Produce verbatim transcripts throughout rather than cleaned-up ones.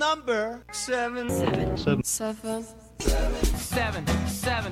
Number seven. Seven. Seven. Seven. Seven. Seven.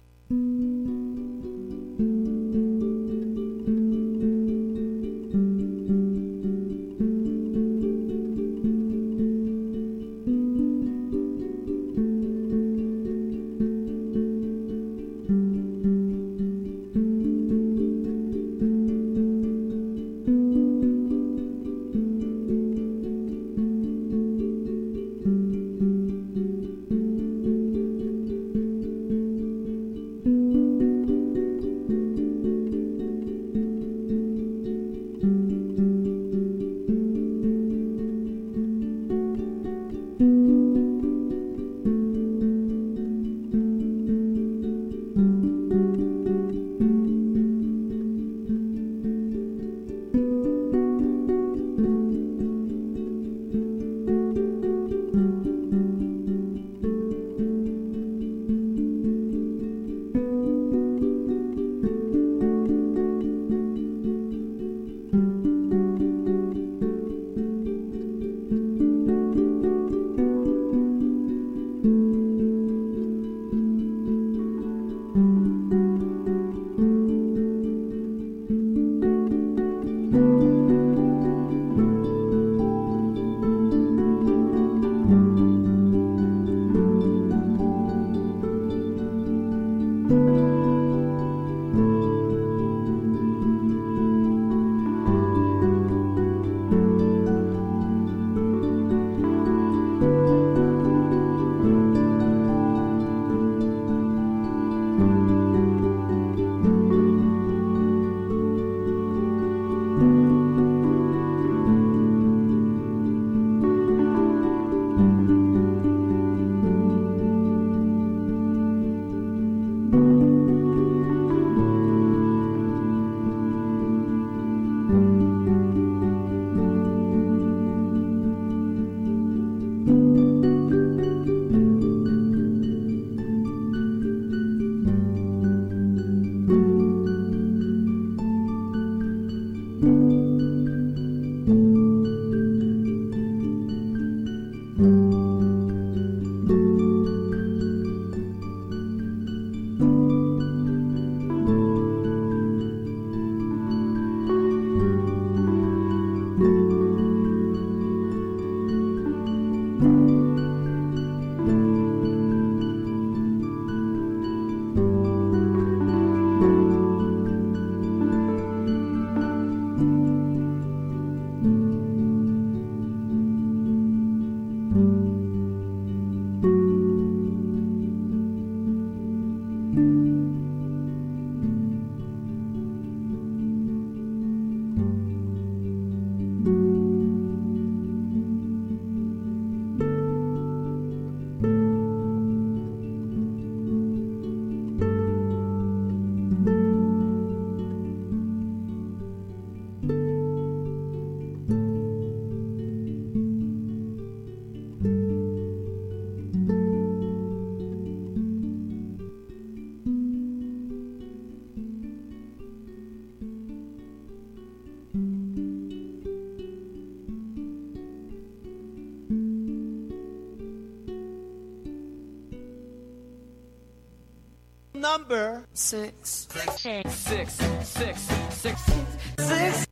Number six. Six. Six. Six. Six. Six.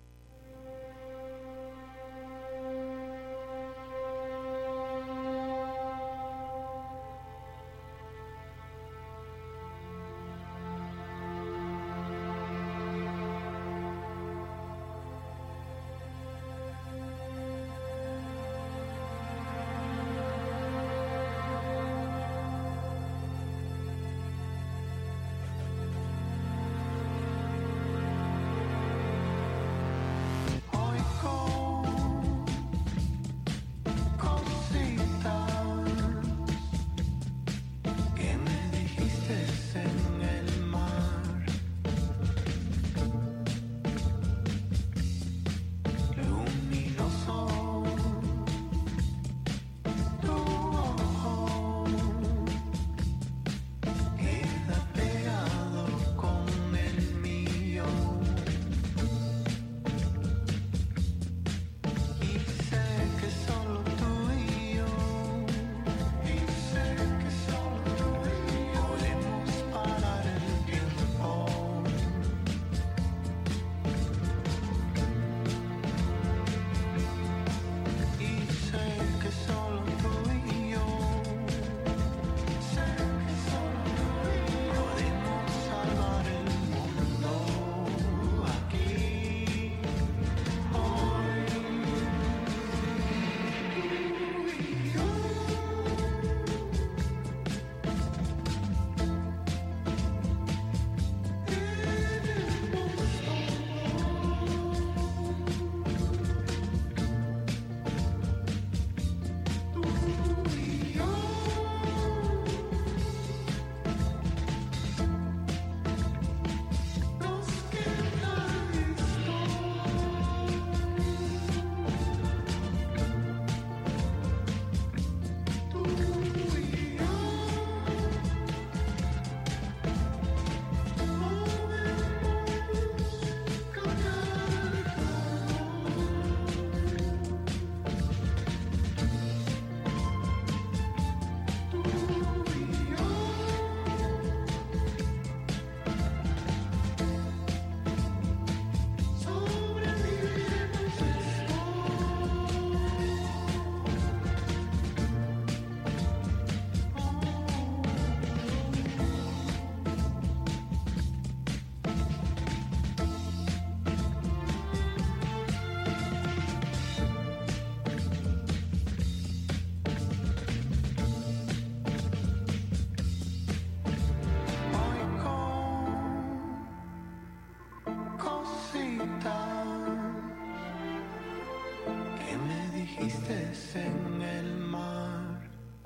peces en el mar.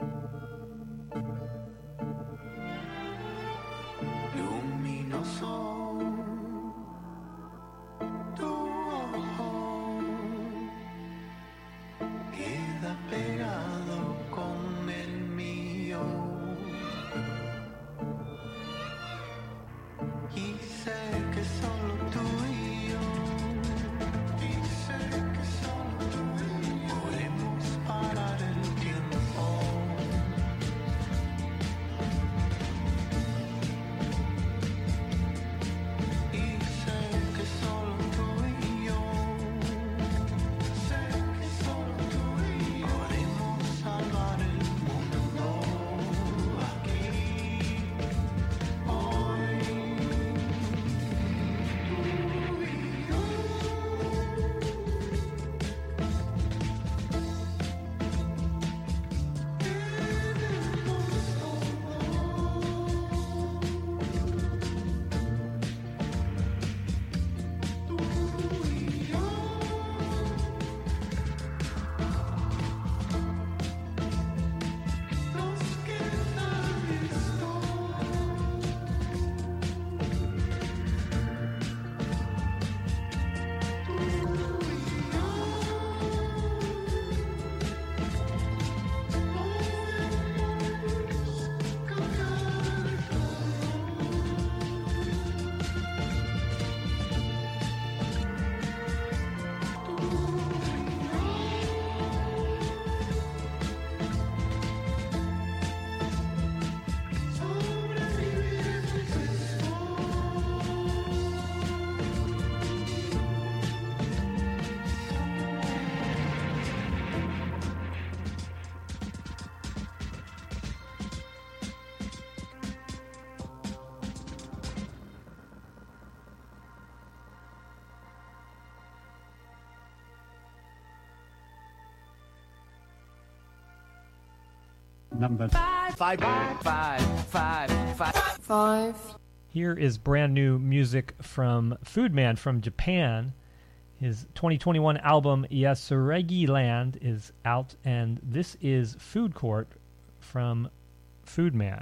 Luminoso tu ojo queda pegado con el mío. Y sé que solo tú y yo, y sé que solo tú y yo podemos parar el tiempo. Y sé que solo tú y yo, sé que solo tú y yo podemos salvar el mundo aquí, hoy. Number Five, five, five, five, five. Five. Here is brand new music from Foodman from Japan. His twenty twenty-one album Yasuragi Land is out, and this is Food Court from Foodman.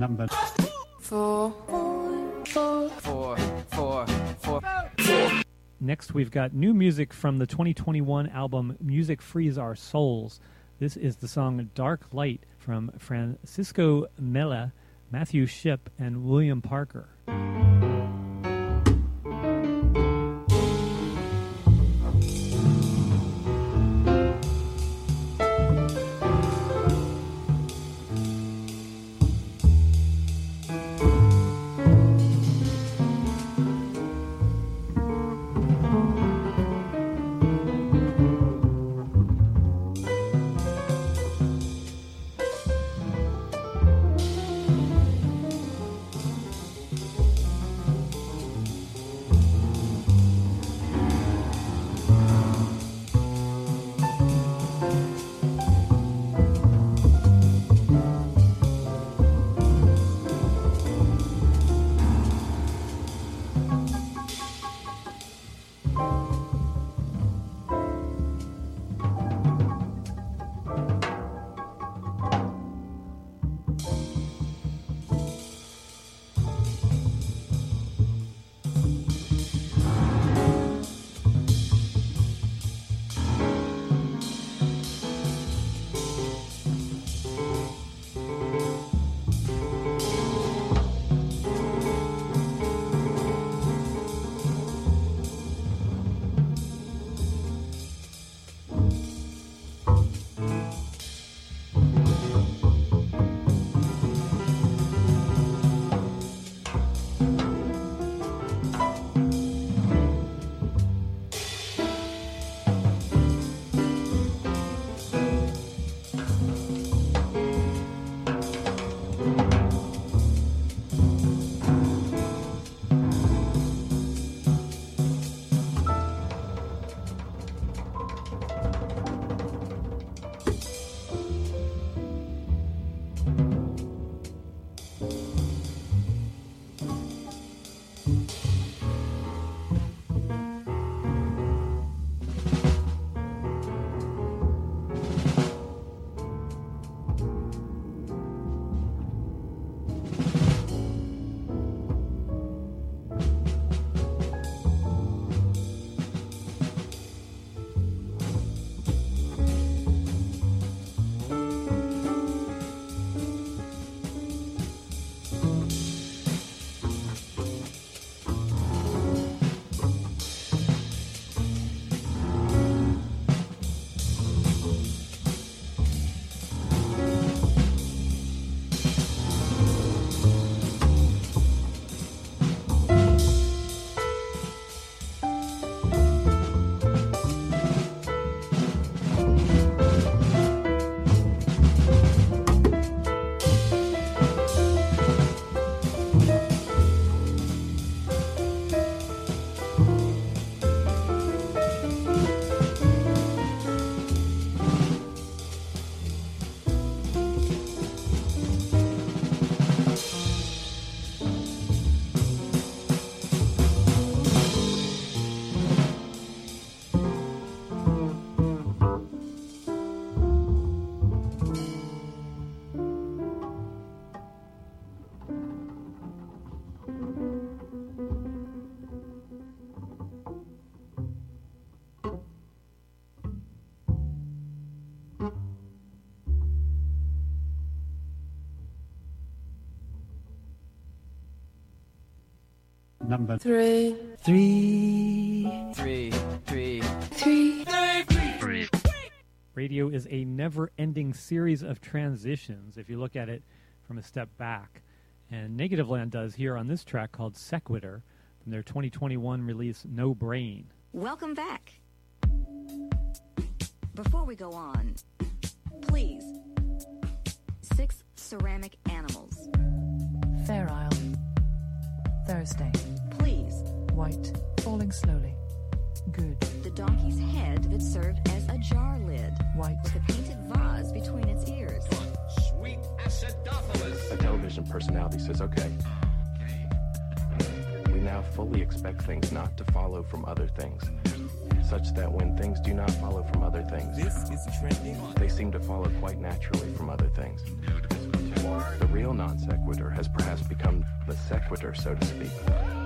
number Four, four, four, four, four. Next, we've got new music from the twenty twenty-one album Music Frees Our Souls. This is the song Dark Light from Francisco Mella, Matthew Shipp, and William Parker. number Three, Three. three, three, Three. Radio is a never-ending series of transitions, if you look at it from a step back. And Negativland does here on this track called Sequitur from their twenty twenty-one release No Brain. Welcome back. Before we go on, please, six ceramic animals. Fair Isle. Thursday. Please, White. Falling slowly. Good. the donkey's head that served as a jar lid, White. with a painted vase between its ears. Sweet acidophilus. A television personality says, okay, we now fully expect things not to follow from other things, such that when things do not follow from other things, This is trending. they seem to follow quite naturally from other things. The real non sequitur has perhaps become the sequitur, so to speak.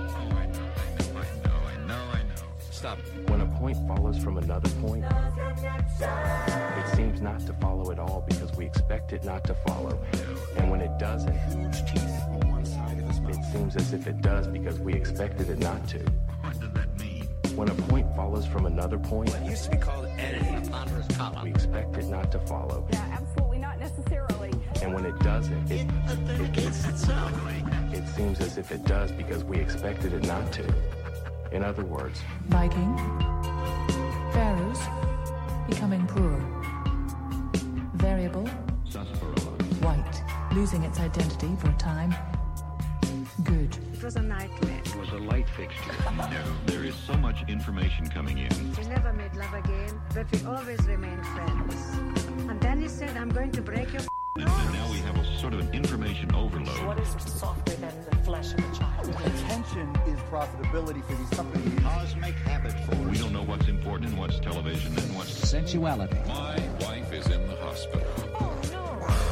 Stop. When a point follows from another point, it seems not to follow at all because we expect it not to follow. And when it doesn't, Huge teeth on one side of his mouth. it seems as if it does because we expected it not to. What does that mean? When a point follows from another point, It used to be called editing. A ponderous we column. expect it not to follow. Yeah, absolutely not necessarily. And when it doesn't, it, authenticates itself. it seems as if it does because we expected it not to. In other words, Viking. Pharaohs. Becoming poor. Variable. White. Losing its identity for a time. Good. It was a nightmare. It was a light fixture. No, there is so much information coming in. We never made love again, but we always remained friends. And then he said, I'm going to break your And, and now we have a sort of an information overload. What is softer than the flesh of a child? Attention is profitability for these companies. Cosmic habit force. We don't know what's important and what's television and what's Sensuality. My wife is in the hospital. Oh, no.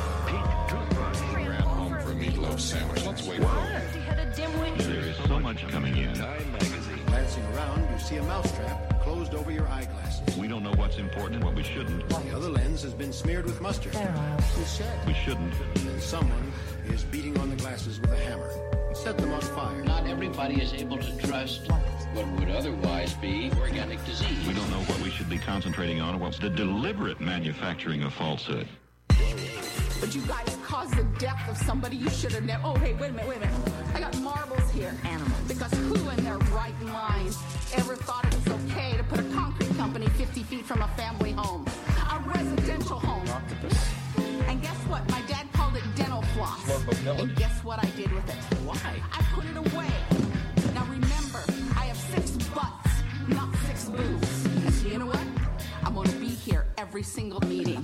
Ran home for a meatloaf sandwich. Let's wait for her. He had a dimwit. There is so much coming in. Time magazine. Glancing around, you see a mousetrap closed over your eyeglasses. We don't know what's important and what we shouldn't. The other lens has been smeared with mustard. Sterile. You should. We shouldn't. And someone is beating on the glasses with a hammer. Set them on fire. Not everybody is able to trust what would otherwise be organic disease. We don't know what we should be concentrating on or what's the deliberate manufacturing of falsehood. But you guys caused the death of somebody you should have never. Oh, hey, wait a minute, wait a minute. I got marbles here. Animals. Because who in their right mind ever thought it was okay to put a concrete company fifty feet from a family home? A residential home. And guess what? My dad called it dental floss. And guess what I did with it? Why? I put it away. Now remember, I have six butts, not six boobs. And so you know what? I'm going to be here every single meeting.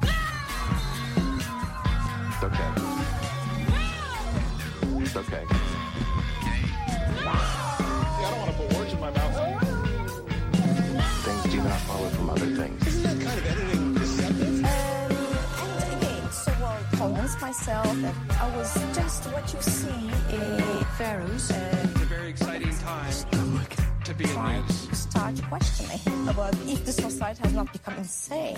it's okay. It's okay. I don't want to put words in my mouth. Things do not follow from other things. Isn't that kind of editing deceptive? And again, so I convinced myself that I was just what you see in Pharaohs. It's a very exciting time to be in news. start questioning about if the society has not become insane.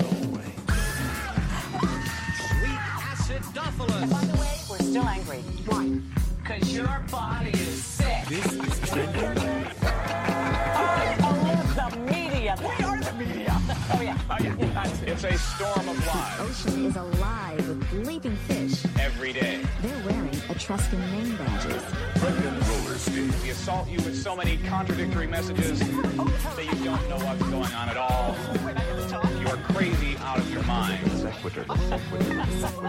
Sweet acidophilus. By the way, we're still angry. Why? Because your body is sick. This is trending. Oh, the media. We are the media. Oh, yeah. Oh, yeah. It's a storm of lies Ocean is alive with bleeping fish. every day. They're wearing Etruscan name badges. We assault you with so many contradictory messages that you don't know what's going on at all. You are crazy out of your mind. Sequitur. Sequitur.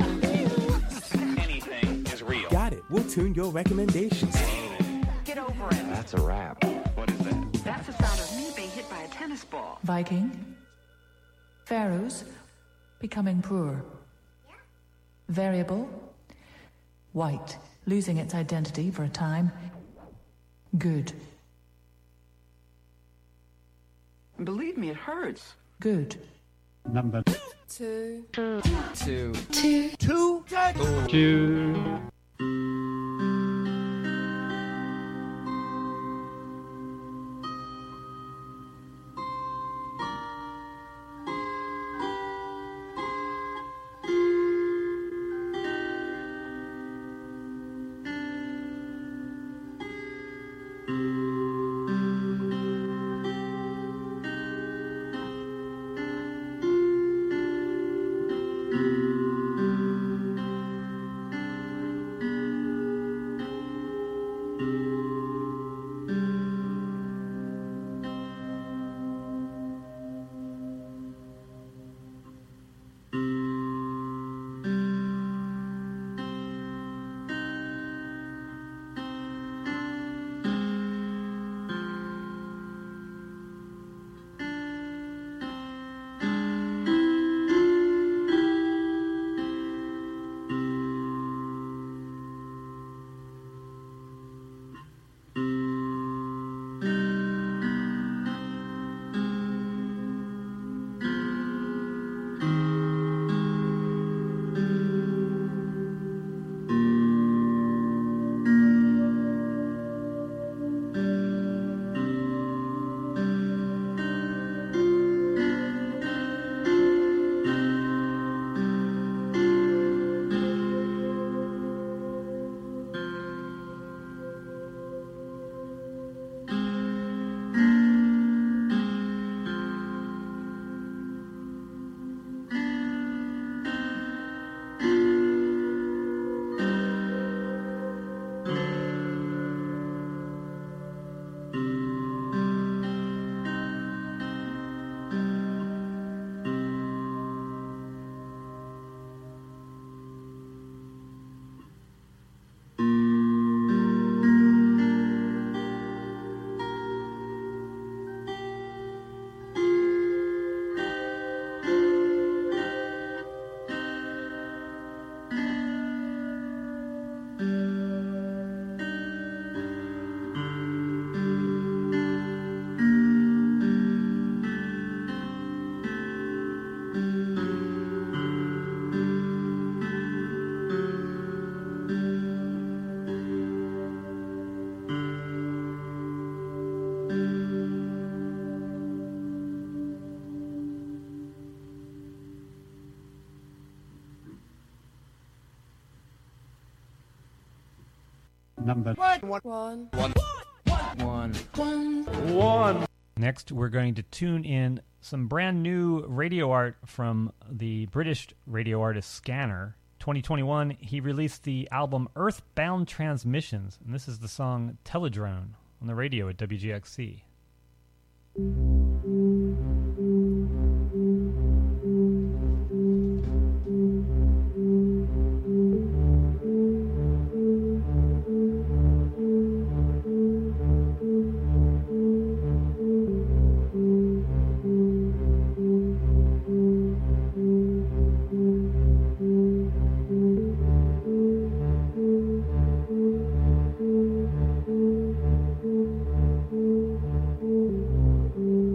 Anything is real. Got it. We'll tune your recommendations. Get over it. That's a wrap. What is that? That's the sound of me being hit by a tennis ball. Viking. Pharaohs. Becoming poor. Variable. White. Losing its identity for a time. Good. Believe me, it hurts. Good. Number Two. Two. two. Two. Two. Number One. One. One. One. One. One. Next, we're going to tune in some brand new radio art from the British radio artist Scanner. twenty twenty-one, he released the album Earthbound Transmissions, and this is the song Teledrone on the radio at W G X C. Thank you.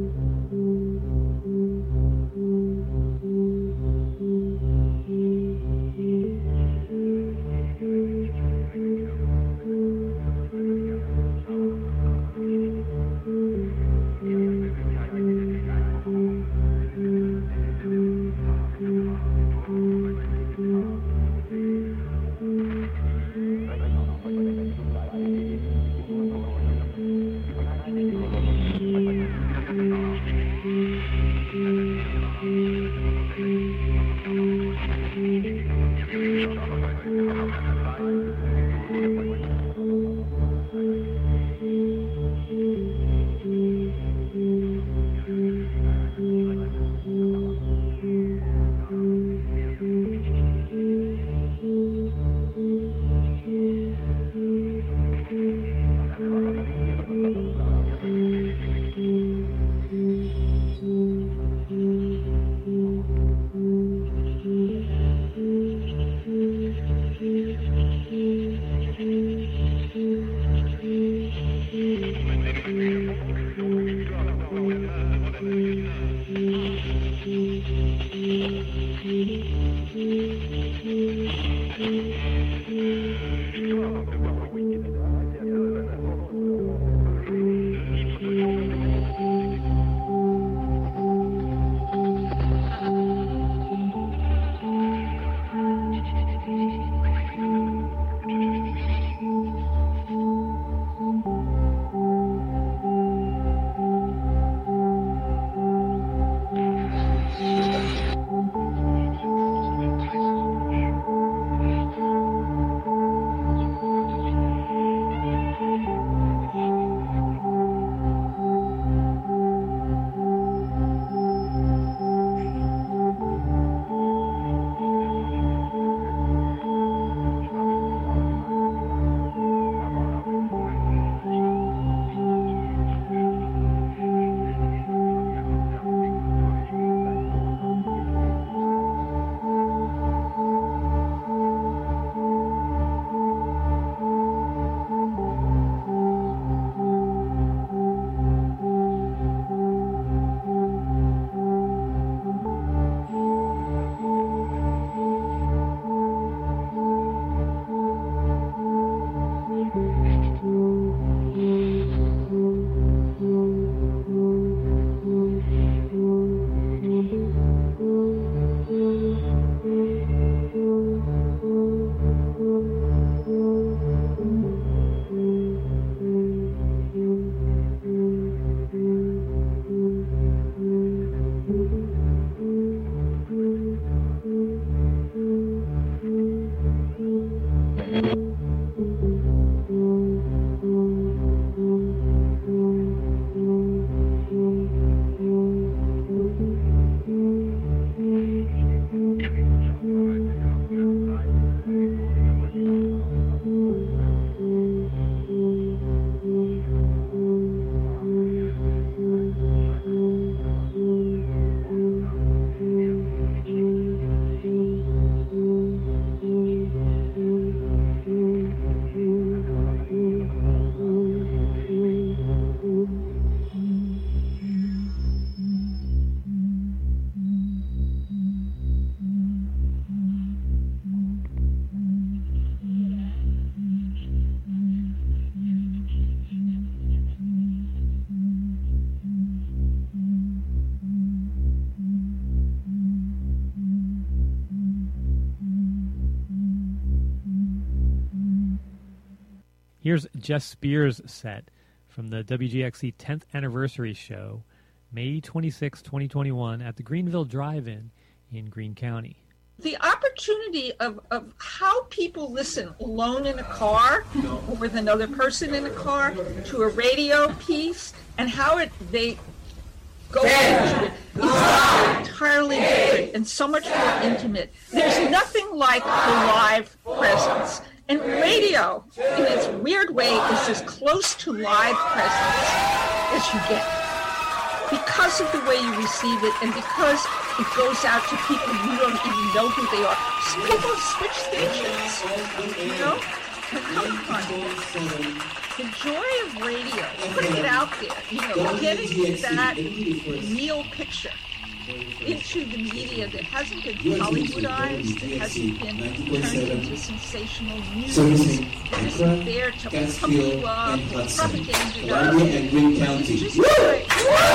Here's Jess Spears' set from the W G X C tenth Anniversary Show, May twenty-sixth, twenty twenty-one, at the Greenville Drive-In in Greene County. The opportunity of, of how people listen alone in a car or with another person in a car to a radio piece and how it they go into it is entirely different and so much more intimate. There's nothing like the live presence. And radio, in its weird way, is as close to live presence as you get. Because of the way you receive it and because it goes out to people you don't even know who they are. Some people switch stations, you know? Come on. The joy of radio, putting it out there, you know, getting that real picture into the media that hasn't been Hollywoodized, that hasn't been turned into sensational news, that isn't there to pump you up and propaganda you up. It's just like,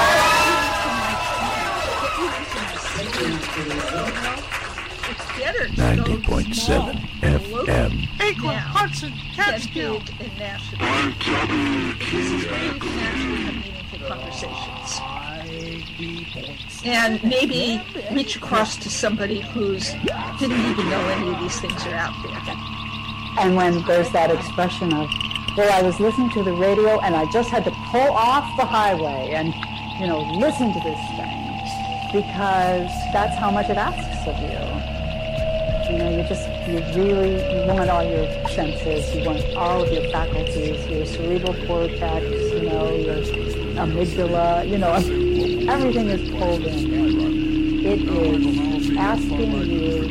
it's better to ninety point seven F M. Acorn, Hudson, Catskill, and national. This is where you can actually have meaningful conversations. And maybe reach across to somebody who's didn't even know any of these things are out there. And when there's that expression of, well, I was listening to the radio and I just had to pull off the highway and, you know, listen to this thing, because that's how much it asks of you. You know, you just, you really, you want all your senses, you want all of your faculties, your cerebral cortex, you know, your amygdala, you know, everything is pulled in. It is asking you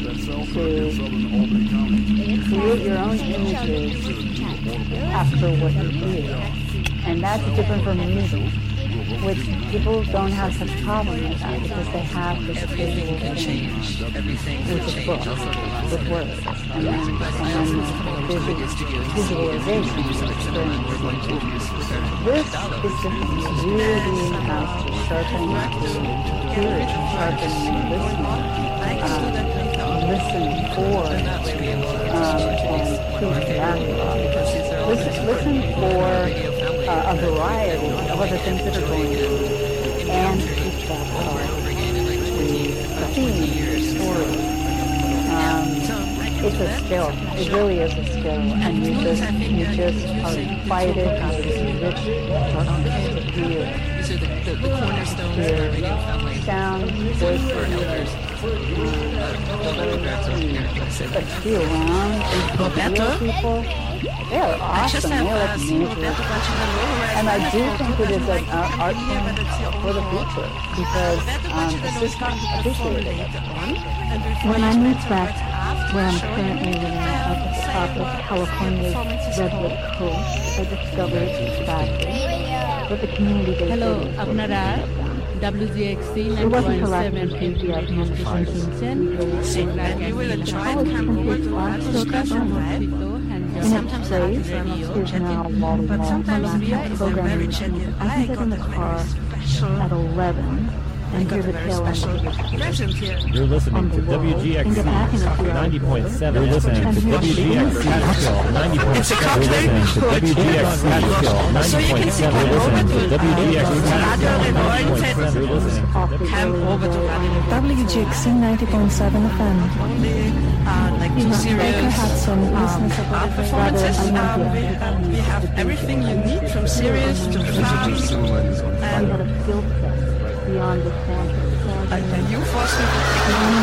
to create your own images after what you hear. And that's different from music, which people don't have such a problem with that because they have this visual thing with a book, with words, and then, and then visual, visualization experience. This is different. You really have to sharpen the hearing, sharpen the listening, uh, listen for um, and prove that. Listen, listen for Uh, a variety of other things that are going on, and keep that heart to theme, story. Um, it's a skill. It really is a skill, and you just you just are invited to rich to hear, hear sound, voices, but to be around and to hear people. They are awesome. They are like nature. And I do think it is an uh, art form for the future because um, it's just not appreciated. When I moved back where I'm currently living at the top of California's Redwood Coast, I discovered that with the community they Hello, আপনারা W G X C ninety point seven F M শুনছেন। You will enjoy the camera work sometimes praise is now Molly But sometimes we are very genuine. I get in the car at eleven and hear the tail end. You're listening to W G X C ninety point seven. You're listening to W G X C ninety point seven. You're listening to W G X C ninety point seven. You're listening to W G X C ninety point seven. You're listening to W G X C ninety point seven F M. Uh, like two serious Hudson, um, art performances. Um, we, uh, we have everything you need from serious to clowns. And beyond the uh, you force me to